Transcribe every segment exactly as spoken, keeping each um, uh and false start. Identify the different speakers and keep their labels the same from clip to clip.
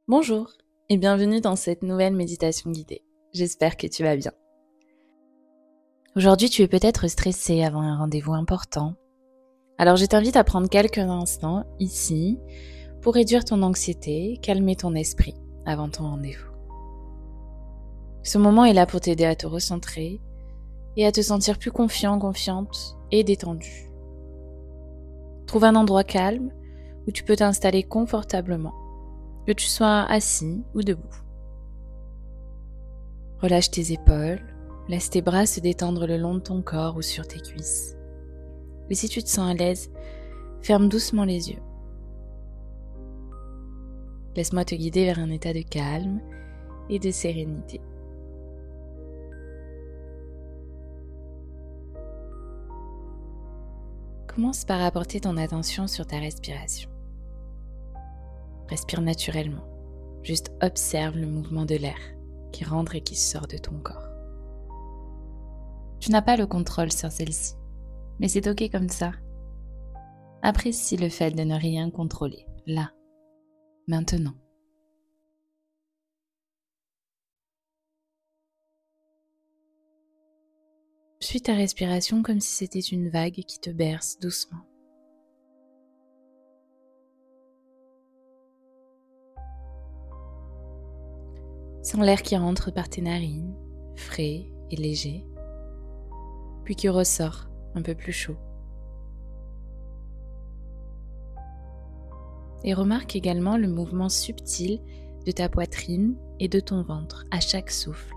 Speaker 1: Bonjour et bienvenue dans cette nouvelle méditation guidée. J'espère que tu vas bien. Aujourd'hui, tu es peut-être stressé avant un rendez-vous important. Alors je t'invite à prendre quelques instants ici pour réduire ton anxiété, calmer ton esprit avant ton rendez-vous. Ce moment est là pour t'aider à te recentrer et à te sentir plus confiant, confiante et détendu. Trouve un endroit calme où tu peux t'installer confortablement, que tu sois assis ou debout. Relâche tes épaules, laisse tes bras se détendre le long de ton corps ou sur tes cuisses. Et si tu te sens à l'aise, ferme doucement les yeux. Laisse-moi te guider vers un état de calme et de sérénité. Commence par apporter ton attention sur ta respiration. Respire naturellement. Juste observe le mouvement de l'air qui rentre et qui sort de ton corps. Tu n'as pas le contrôle sur celle-ci, mais c'est ok comme ça. Apprécie le fait de ne rien contrôler, là, maintenant. Suis ta respiration comme si c'était une vague qui te berce doucement. Sens l'air qui rentre par tes narines, frais et léger, puis qui ressort un peu plus chaud. Et remarque également le mouvement subtil de ta poitrine et de ton ventre à chaque souffle.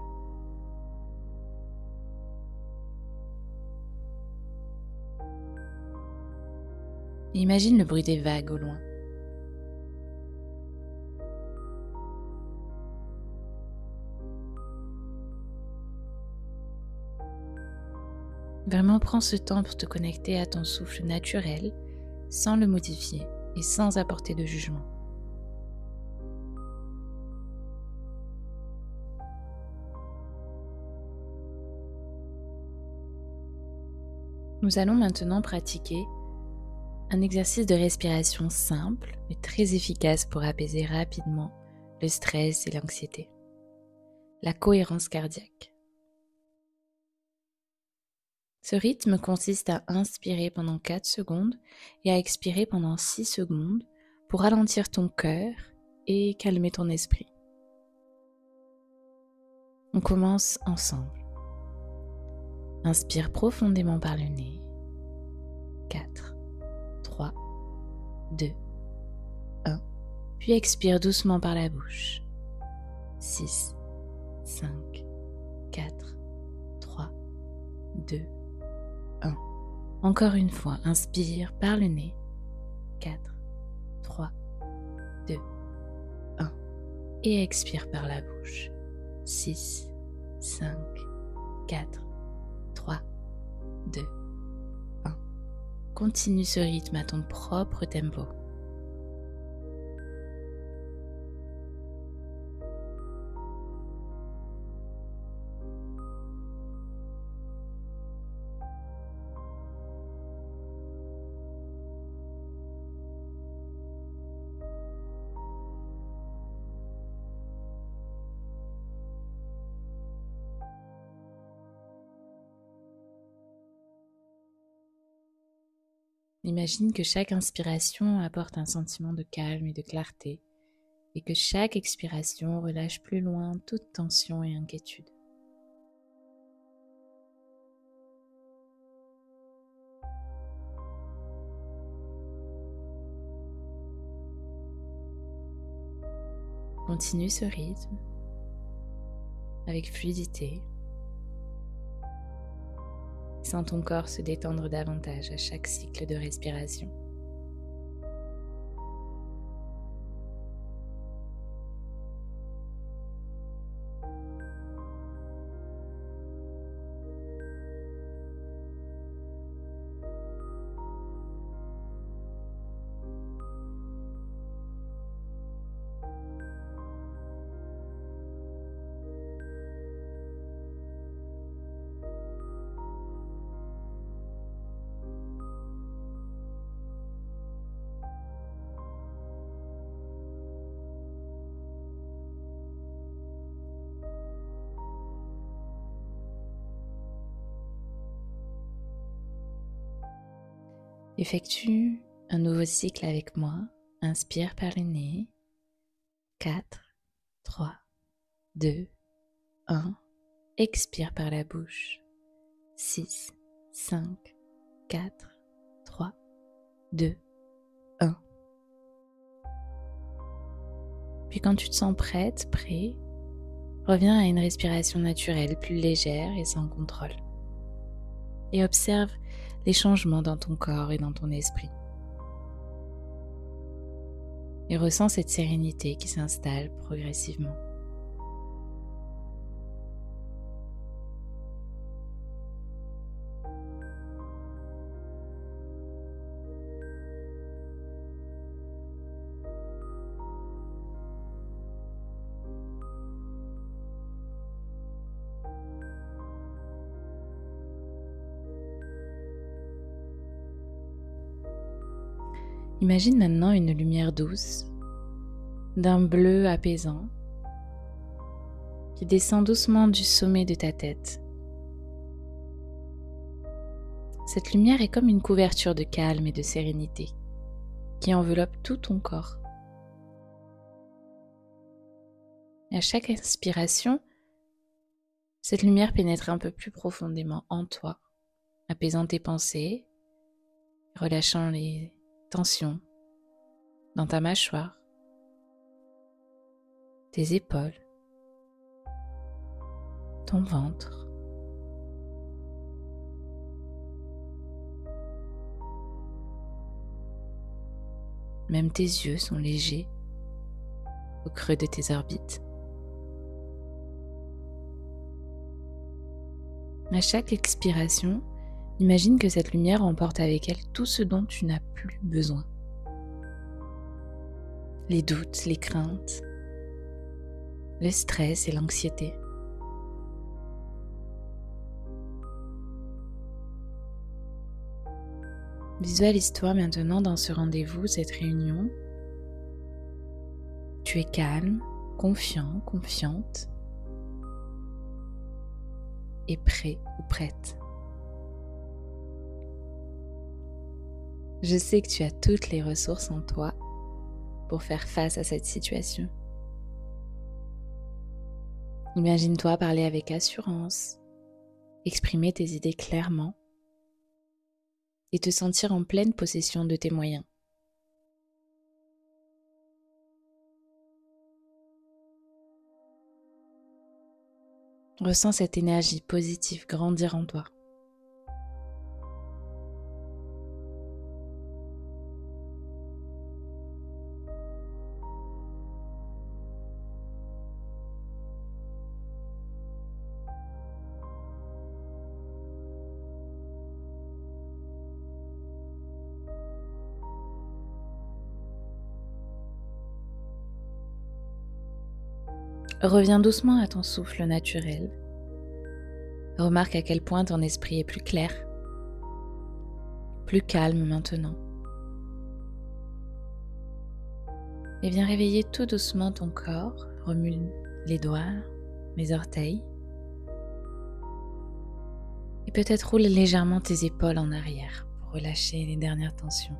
Speaker 1: Et imagine le bruit des vagues au loin. Vraiment prends ce temps pour te connecter à ton souffle naturel, sans le modifier et sans apporter de jugement. Nous allons maintenant pratiquer un exercice de respiration simple mais très efficace pour apaiser rapidement le stress et l'anxiété. La cohérence cardiaque. Ce rythme consiste à inspirer pendant quatre secondes et à expirer pendant six secondes pour ralentir ton cœur et calmer ton esprit. On commence ensemble. Inspire profondément par le nez. quatre, trois, deux, un. Puis expire doucement par la bouche. six, cinq, quatre, trois, deux, un. Encore une fois, inspire par le nez. quatre, trois, deux, un. Et expire par la bouche. six, cinq, quatre, trois, deux, un. Continue ce rythme à ton propre tempo. Imagine que chaque inspiration apporte un sentiment de calme et de clarté et que chaque expiration relâche plus loin toute tension et inquiétude. Continue ce rythme avec fluidité. Sens ton corps se détendre davantage à chaque cycle de respiration. Effectue un nouveau cycle avec moi. Inspire par le nez. quatre, trois, deux, un. Expire par la bouche. six, cinq, quatre, trois, deux, un. Puis quand tu te sens prête, prêt, reviens à une respiration naturelle, plus légère et sans contrôle. Et observe les changements dans ton corps et dans ton esprit. Et ressens cette sérénité qui s'installe progressivement. Imagine maintenant une lumière douce, d'un bleu apaisant, qui descend doucement du sommet de ta tête. Cette lumière est comme une couverture de calme et de sérénité qui enveloppe tout ton corps. Et à chaque inspiration, cette lumière pénètre un peu plus profondément en toi, apaisant tes pensées, relâchant les tension dans ta mâchoire, tes épaules, ton ventre. Même tes yeux sont légers au creux de tes orbites. À chaque expiration, imagine que cette lumière emporte avec elle tout ce dont tu n'as plus besoin. Les doutes, les craintes, le stress et l'anxiété. Visualise-toi maintenant dans ce rendez-vous, cette réunion. Tu es calme, confiant, confiante et prêt ou prête. Je sais que tu as toutes les ressources en toi pour faire face à cette situation. Imagine-toi parler avec assurance, exprimer tes idées clairement et te sentir en pleine possession de tes moyens. Ressens cette énergie positive grandir en toi. Reviens doucement à ton souffle naturel. Remarque à quel point ton esprit est plus clair, plus calme maintenant. Et viens réveiller tout doucement ton corps. Remue les doigts, les orteils. Et peut-être roule légèrement tes épaules en arrière pour relâcher les dernières tensions.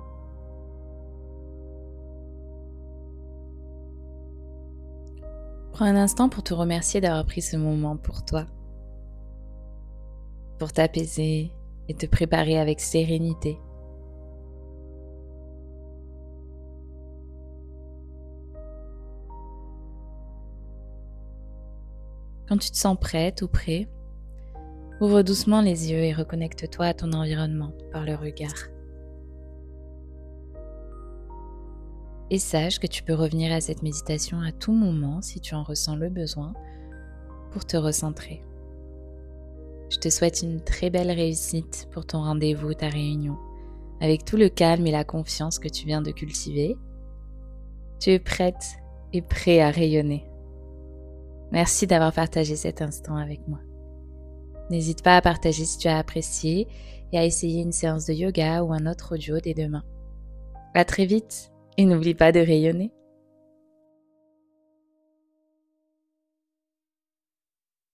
Speaker 1: Prends un instant pour te remercier d'avoir pris ce moment pour toi, pour t'apaiser et te préparer avec sérénité. Quand tu te sens prête ou prêt, ouvre doucement les yeux et reconnecte-toi à ton environnement par le regard. Et sache que tu peux revenir à cette méditation à tout moment si tu en ressens le besoin pour te recentrer. Je te souhaite une très belle réussite pour ton rendez-vous, ta réunion, avec tout le calme et la confiance que tu viens de cultiver. Tu es prête et prêt à rayonner. Merci d'avoir partagé cet instant avec moi. N'hésite pas à partager si tu as apprécié et à essayer une séance de yoga ou un autre audio dès demain. À très vite! Et n'oublie pas de rayonner.